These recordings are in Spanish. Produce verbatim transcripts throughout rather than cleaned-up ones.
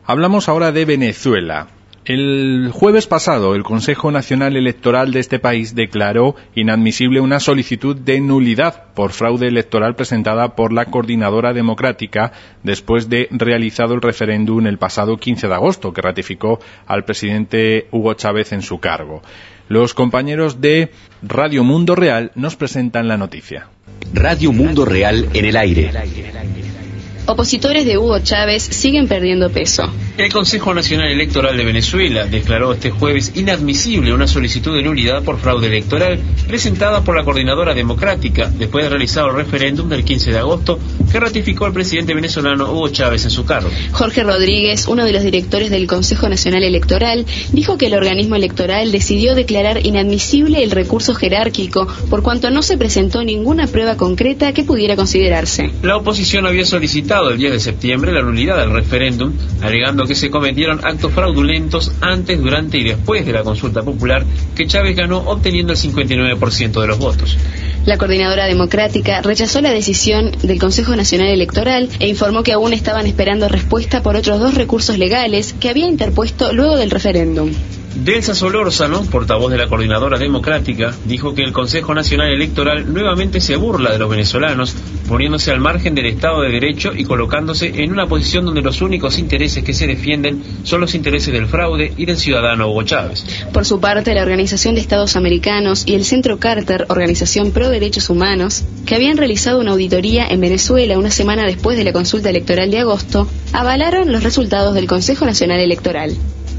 Hablamos ahora de Venezuela. El jueves pasado, el Consejo Nacional Electoral de este país declaró inadmisible una solicitud de nulidad por fraude electoral presentada por la Coordinadora Democrática después de realizado el referéndum el pasado quince de agosto, que ratificó al presidente Hugo Chávez en su cargo. Los compañeros de Radio Mundo Real nos presentan la noticia. Radio Mundo Real en el aire. Opositores de Hugo Chávez siguen perdiendo peso. El Consejo Nacional Electoral de Venezuela declaró este jueves inadmisible una solicitud de nulidad por fraude electoral presentada por la Coordinadora Democrática después de realizar el referéndum del quince de agosto que ratificó el presidente venezolano Hugo Chávez en su cargo. Jorge Rodríguez, uno de los directores del Consejo Nacional Electoral, dijo que el organismo electoral decidió declarar inadmisible el recurso jerárquico por cuanto no se presentó ninguna prueba concreta que pudiera considerarse. La oposición había solicitado el diez de septiembre la nulidad del referéndum, alegando que se cometieron actos fraudulentos antes, durante y después de la consulta popular que Chávez ganó obteniendo el cincuenta y nueve por ciento de los votos. La Coordinadora Democrática rechazó la decisión del Consejo Nacional Electoral e informó que aún estaban esperando respuesta por otros dos recursos legales que había interpuesto luego del referéndum. Delsa Solórzano, portavoz de la Coordinadora Democrática, dijo que el Consejo Nacional Electoral nuevamente se burla de los venezolanos, poniéndose al margen del Estado de Derecho y colocándose en una posición donde los únicos intereses que se defienden son los intereses del fraude y del ciudadano Hugo Chávez. Por su parte, la Organización de Estados Americanos y el Centro Carter, organización pro derechos humanos, que habían realizado una auditoría en Venezuela una semana después de la consulta electoral de agosto, avalaron los resultados del Consejo Nacional Electoral.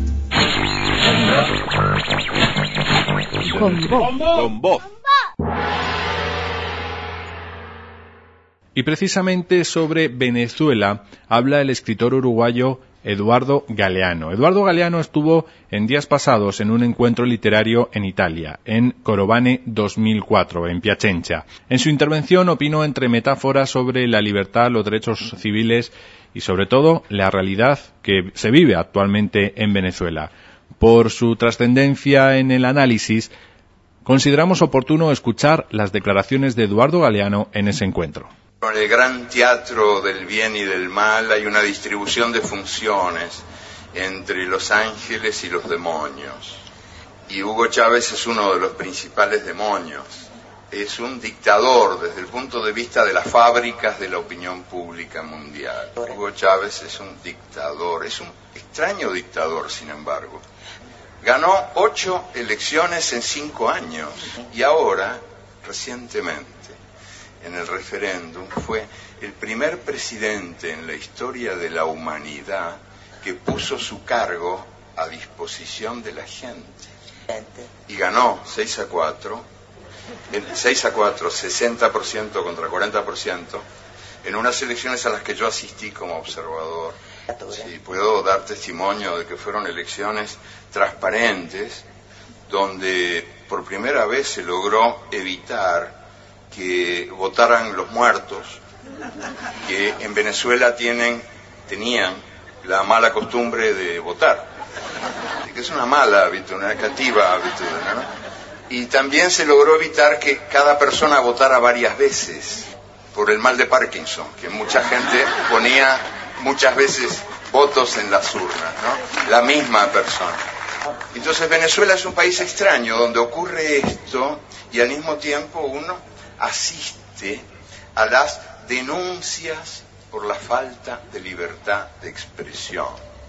Con voz. Con voz. Y precisamente sobre Venezuela habla el escritor uruguayo Eduardo Galeano. Eduardo Galeano estuvo en días pasados en un encuentro literario en Italia, en Corovane dos mil cuatro, en Piacenza. En su intervención opinó entre metáforas sobre la libertad, los derechos civiles y sobre todo la realidad que se vive actualmente en Venezuela. Por su trascendencia en el análisis, consideramos oportuno escuchar las declaraciones de Eduardo Galeano en ese encuentro. En el gran teatro del bien y del mal hay una distribución de funciones entre los ángeles y los demonios. Y Hugo Chávez es uno de los principales demonios. Es un dictador desde el punto de vista de las fábricas de la opinión pública mundial. Hugo Chávez es un dictador, es un extraño dictador, sin embargo. Ganó ocho elecciones en cinco años y ahora, recientemente, en el referéndum, fue el primer presidente en la historia de la humanidad que puso su cargo a disposición de la gente. Y ganó seis a cuatro, seis a cuatro, sesenta por ciento contra cuarenta por ciento, en unas elecciones a las que yo asistí como observador. Sí, puedo dar testimonio de que fueron elecciones transparentes, donde por primera vez se logró evitar que votaran los muertos, que en Venezuela tienen, tenían la mala costumbre de votar, que es una mala habitude, una negativa habitude, ¿no? Y también se logró evitar que cada persona votara varias veces, por el mal de Parkinson, que mucha gente ponía muchas veces votos en las urnas, ¿no? La misma persona. Entonces Venezuela es un país extraño donde ocurre esto y al mismo tiempo uno asiste a las denuncias por la falta de libertad de expresión.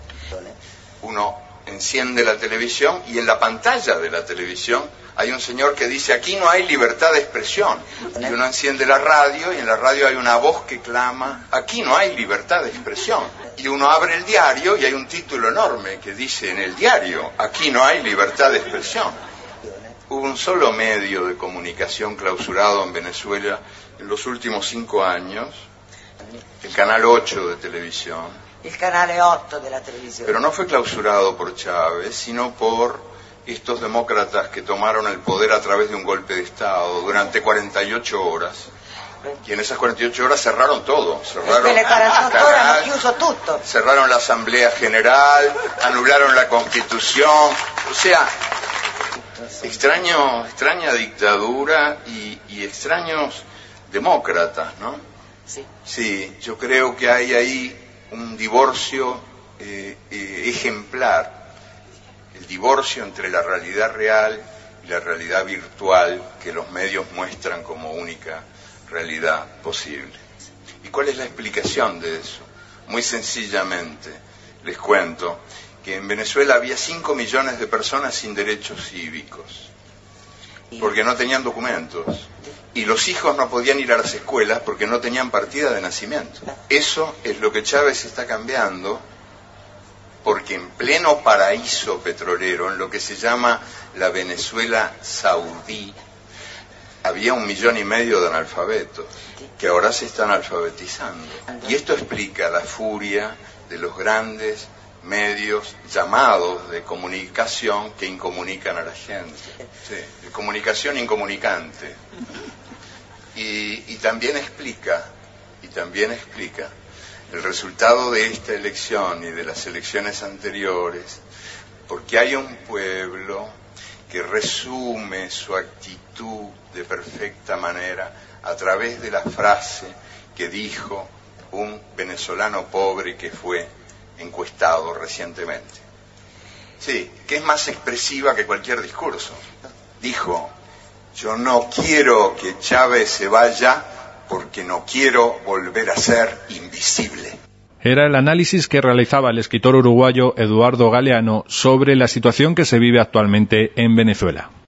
Uno enciende la televisión y en la pantalla de la televisión hay un señor que dice: aquí no hay libertad de expresión. Y uno enciende la radio y en la radio hay una voz que clama: aquí no hay libertad de expresión. Y uno abre el diario y hay un título enorme que dice en el diario: aquí no hay libertad de expresión. Hubo un solo medio de comunicación clausurado en Venezuela en los últimos cinco años, el Canal ocho de televisión. El Canal ocho de la televisión. Pero no fue clausurado por Chávez, sino por estos demócratas que tomaron el poder a través de un golpe de Estado durante cuarenta y ocho horas. Y en esas cuarenta y ocho horas cerraron todo. Cerraron, le cuarantotto ore hanno chiuso tutto. Cerraron la Asamblea General, anularon la Constitución. O sea, extraño, extraña dictadura y, y extraños demócratas, ¿no? Sí. Sí, yo creo que hay ahí un divorcio eh, eh, ejemplar el divorcio entre la realidad real y la realidad virtual que los medios muestran como única realidad posible. ¿Y cuál es la explicación de eso? Muy sencillamente, les cuento que en Venezuela había cinco millones de personas sin derechos cívicos, porque no tenían documentos, y los hijos no podían ir a las escuelas porque no tenían partida de nacimiento. Eso es lo que Chávez está cambiando, porque en pleno paraíso petrolero, en lo que se llama la Venezuela saudí, había un millón y medio de analfabetos, que ahora se están alfabetizando. Y esto explica la furia de los grandes medios llamados de comunicación que incomunican a la gente. Sí, de comunicación incomunicante. Y, y también explica, y también explica el resultado de esta elección y de las elecciones anteriores, porque hay un pueblo que resume su actitud de perfecta manera a través de la frase que dijo un venezolano pobre que fue encuestado recientemente. Sí, que es más expresiva que cualquier discurso. Dijo: yo no quiero que Chávez se vaya porque no quiero volver a ser invisible. Era el análisis que realizaba el escritor uruguayo Eduardo Galeano sobre la situación que se vive actualmente en Venezuela.